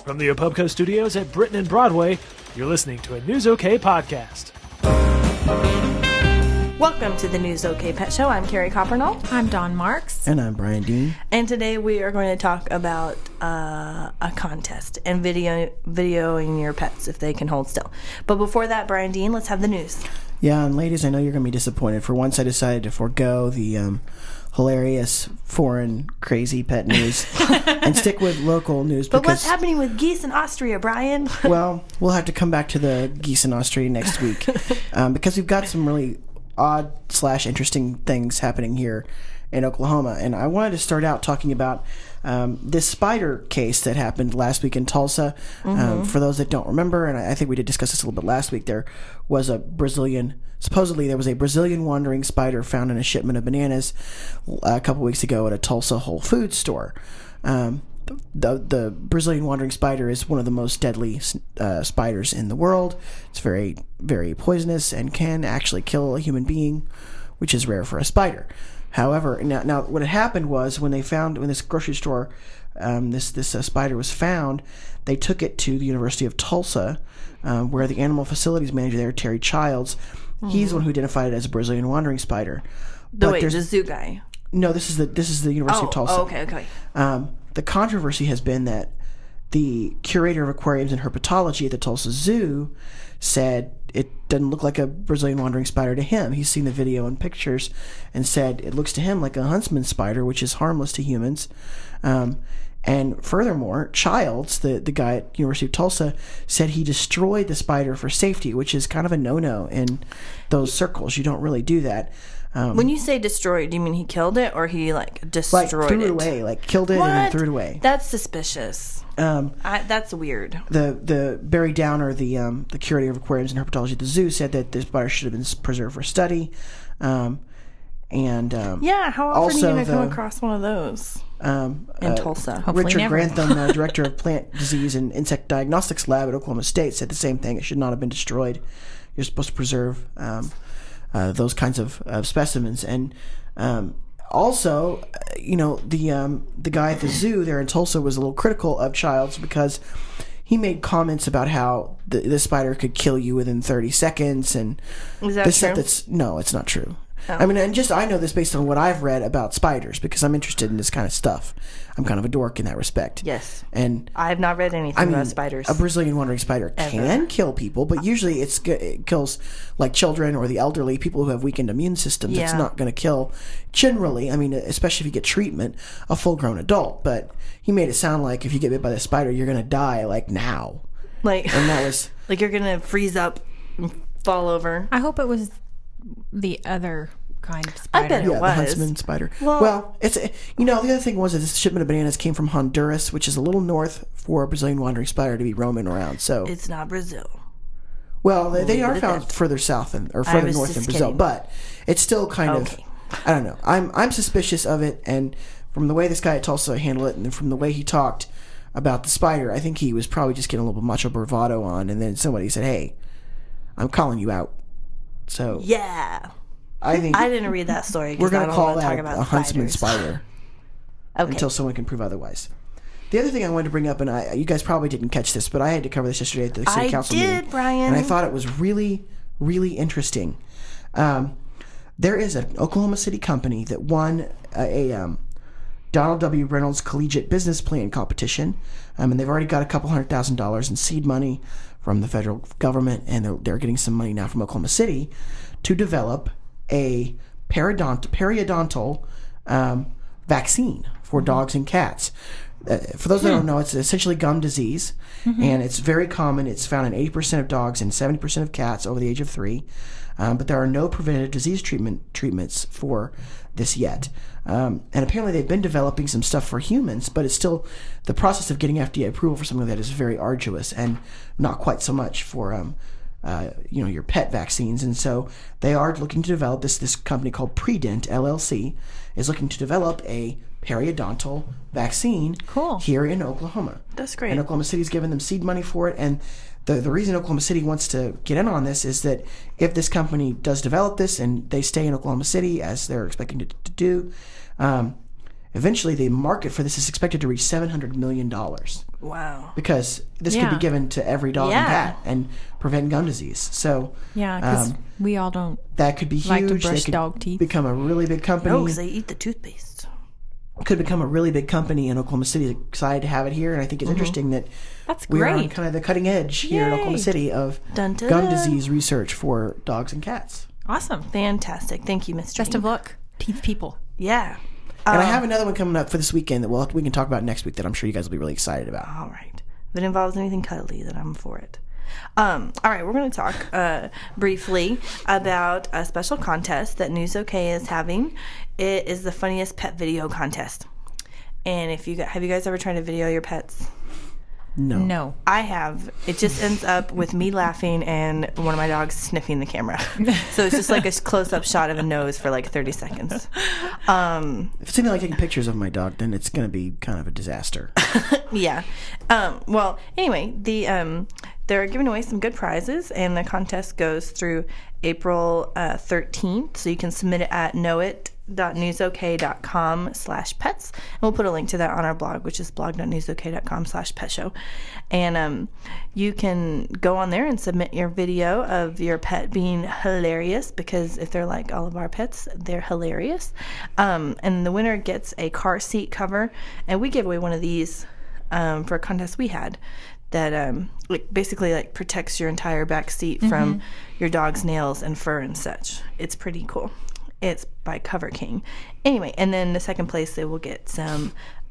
From the Opubco Studios at Britain and Broadway, you're listening to a News OK podcast. Welcome to the News OK Pet Show. I'm Carrie Coppernoll. I'm Dawn Marks. And I'm Brian Dean. And today we are going to talk about a contest and videoing your pets if they can hold still. But before that, Brian Dean, let's have the news. Yeah, and ladies, I know you're going to be disappointed. For once, I decided to forego the hilarious, foreign, crazy pet news and stick with local news. But what's happening with geese in Austria, Brian? Well, we'll have to come back to the geese in Austria next week because we've got some really odd/interesting things happening here in Oklahoma. And I wanted to start out talking about this spider case that happened last week in Tulsa. For those that don't remember, and I think we did discuss this a little bit last week, supposedly there was a Brazilian wandering spider found in a shipment of bananas a couple weeks ago at a Tulsa Whole Foods store. The Brazilian wandering spider is one of the most deadly spiders in the world. It's very, very poisonous and can actually kill a human being, which is rare for a spider. However, now what had happened was when this grocery store, this spider was found, they took it to the University of Tulsa, where the animal facilities manager there, Terry Childs, he's the one who identified it as a Brazilian wandering spider. The zoo guy. No, this is the University of Tulsa. Oh, okay. The controversy has been that the curator of aquariums and herpetology at the Tulsa Zoo said it doesn't look like a Brazilian wandering spider to him. He's seen the video and pictures and said it looks to him like a huntsman spider, which is harmless to humans. And furthermore, Childs, the guy at University of Tulsa, said he destroyed the spider for safety, which is kind of a no-no in those circles. You don't really do that. When you say destroyed, do you mean he killed it or he destroyed it? Threw it away, killed it and then threw it away. That's suspicious. That's weird. The Barry Downer, the curator of aquariums and herpetology at the zoo, said that this spider should have been preserved for study. How often are you going to come across one of those in Tulsa? Hopefully Richard never. Grantham, director of Plant Disease and Insect Diagnostics Lab at Oklahoma State, said the same thing. It should not have been destroyed. You're supposed to preserve those kinds of specimens. And also, the guy at the zoo there in Tulsa was a little critical of Childs because he made comments about how the spider could kill you within 30 seconds. And is that true? No, it's not true. Oh. I mean, I know this based on what I've read about spiders because I'm interested in this kind of stuff. I'm kind of a dork in that respect. Yes. And I have not read anything about spiders. A Brazilian wandering spider can kill people, but usually it kills like children or the elderly, people who have weakened immune systems. Yeah. It's not going to kill, generally, I mean, especially if you get treatment, a full-grown adult. But he made it sound like if you get bit by the spider, you're going to die, like, now. And that was... like you're going to freeze up and fall over. I hope it was the other kind of spider. I bet it was. The huntsman spider. Well, it's the other thing was that this shipment of bananas came from Honduras, which is a little north for a Brazilian wandering spider to be roaming around. So it's not Brazil. Well, they are found further south or further north than Brazil, but it's still kind of. I don't know. I'm suspicious of it, and from the way this guy at Tulsa handled it, and from the way he talked about the spider, I think he was probably just getting a little bit macho bravado on, and then somebody said, "Hey, I'm calling you out." So yeah, I think I didn't read that story. We're going to call that about a huntsman spider until someone can prove otherwise. The other thing I wanted to bring up, and you guys probably didn't catch this, but I had to cover this yesterday at the city council meeting. I did, Brian, and I thought it was really, really interesting. There is an Oklahoma City company that won a Donald W. Reynolds Collegiate Business Plan competition, and they've already got a couple $100,000 in seed money from the federal government, and they're getting some money now from Oklahoma City to develop a periodontal vaccine for dogs and cats. For those that don't know, it's essentially gum disease, and it's very common. It's found in 80% of dogs and 70% of cats over the age of 3. But there are no preventative disease treatments for this yet. And apparently they've been developing some stuff for humans, but it's still the process of getting FDA approval for something like that is very arduous and not quite so much for your pet vaccines. And so they are looking to develop this company called Predent LLC is looking to develop a periodontal vaccine here in Oklahoma. That's great. And Oklahoma City's given them seed money for it. And the reason Oklahoma City wants to get in on this is that if this company does develop this and they stay in Oklahoma City as they're expecting to do, eventually the market for this is expected to reach $700 million Wow. because this could be given to every dog and cat and prevent gum disease. So Yeah, because we all don't. that could be huge. Like to brush They could dog teeth. become a really big company. No, because they eat the toothpaste. Could become a really big company in Oklahoma City. Excited to have it here, and I think it's interesting that That's we are on great. kind of the cutting edge here in Oklahoma Yay. City of Dun, dun, gum dun. disease research for dogs and cats. Awesome. Fantastic. Thank you, Miss Jean. Best of luck, teeth people. Yeah. And I have another one coming up for this weekend that we can talk about next week that I'm sure you guys will be really excited about. All right. If it involves anything cuddly, then I'm for it. All right, we're going to talk briefly about a special contest that News OK is having. It is the funniest pet video contest. And have you guys ever tried to video your pets? No. I have. It just ends up with me laughing and one of my dogs sniffing the camera. So it's just like a close-up shot of a nose for like 30 seconds. If it's anything like taking pictures of my dog, then it's going to be kind of a disaster. Yeah. Well, anyway, they're giving away some good prizes, and the contest goes through April 13th. So you can submit it at knowit.newsok.com/pets. And we'll put a link to that on our blog, which is blog.newsok.com/petshow. And you can go on there and submit your video of your pet being hilarious, because if they're like all of our pets, they're hilarious. And the winner gets a car seat cover, and we gave away one of these for a contest we had that basically protects your entire back seat from your dog's nails and fur and such. It's pretty cool. It's by Cover King. Anyway, and then the second place, they will get some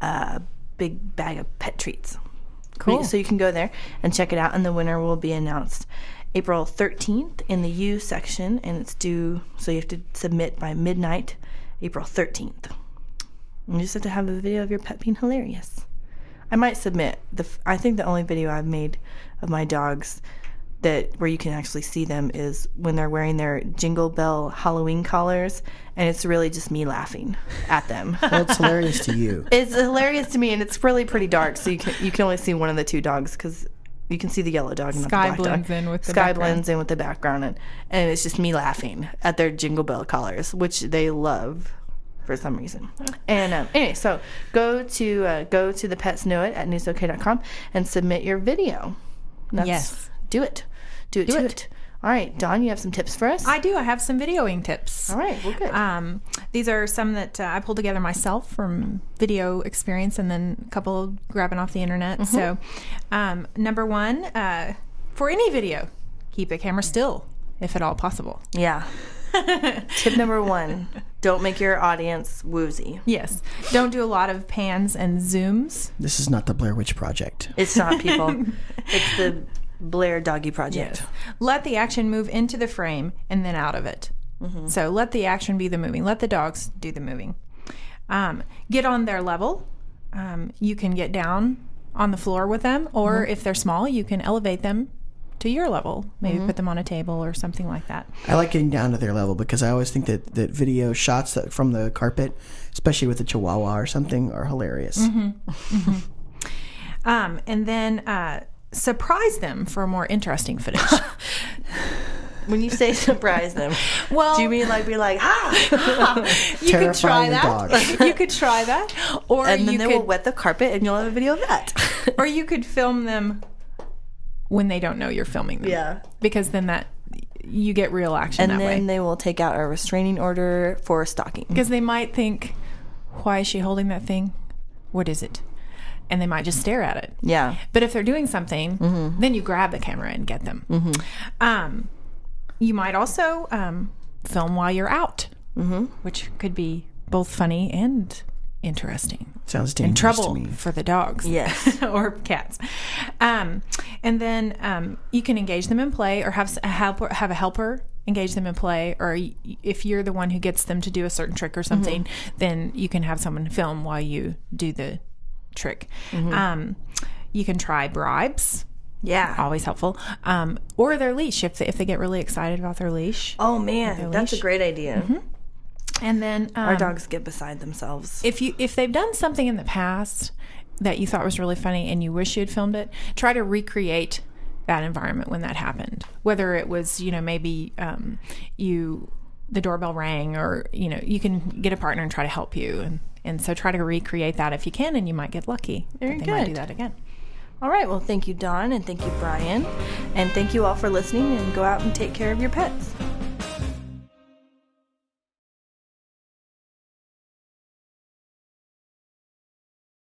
big bag of pet treats. Cool. So you can go there and check it out, and the winner will be announced April 13th in the U section, and it's due, so you have to submit by midnight, April 13th. You just have to have a video of your pet being hilarious. I might submit I think the only video I've made of my dogs where you can actually see them is when they're wearing their Jingle Bell Halloween collars, and it's really just me laughing at them. Well, it's hilarious to you. It's hilarious to me, and it's really pretty dark, so you can only see one of the two dogs, because you can see the yellow dog and not the Sky black blends dog. in with the Sky background. blends in with the background, and it's just me laughing at their Jingle Bell collars, which they love for some reason. And anyway, so go to the Pets Know It at newsok.com and submit your video. Yes. Do it. Do it. All right, Dawn, you have some tips for us? I do. I have some videoing tips. All right, well, good. These are some that I pulled together myself from video experience, and then a couple grabbing off the internet. So, number one, for any video, keep the camera still, if at all possible. Yeah. Tip number one, don't make your audience woozy. Yes. Don't do a lot of pans and zooms. This is not the Blair Witch Project. It's not, people. It's the Blair Doggy Project. Let the action move into the frame and then out of it. So let the action be the moving. Let the dogs do the moving. Get on their level. You can get down on the floor with them, or if they're small, you can elevate them to your level. Maybe put them on a table or something like that. I like getting down to their level because I always think that video shots from the carpet, especially with a Chihuahua or something, are hilarious. And then surprise them for more interesting footage. When you say surprise them, Well, do you mean be like, ah? you could try Terrifying the that. dog. You could try that, or And then you they could, will wet the carpet, and you'll have a video of that. or you could film them when they don't know you're filming them. Yeah. Because then you get real action And that then way. they will take out a restraining order for stalking. Because they might think, why is she holding that thing? What is it? And they might just stare at it. Yeah. But if they're doing something, then you grab the camera and get them. You might also film while you're out, which could be both funny and interesting. Sounds In dangerous trouble to me. for the dogs. Yes. Or cats. And then you can engage them in play, or have a helper engage them in play, or if you're the one who gets them to do a certain trick or something, then you can have someone film while you do the trick. You can try bribes. Yeah. Always helpful. Or their leash, if they get really excited about their leash. Oh, man. That's a leash. great idea. And then Our dogs get beside themselves. if they've done something in the past that you thought was really funny and you wish you had filmed it, try to recreate that environment when that happened. Whether it was, maybe the doorbell rang, or, you can get a partner and try to help you And so try to recreate that if you can, and you might get lucky. Very that they might do good. that again. All right. Well, thank you, Dawn, and thank you, Brian. And thank you all for listening, and go out and take care of your pets.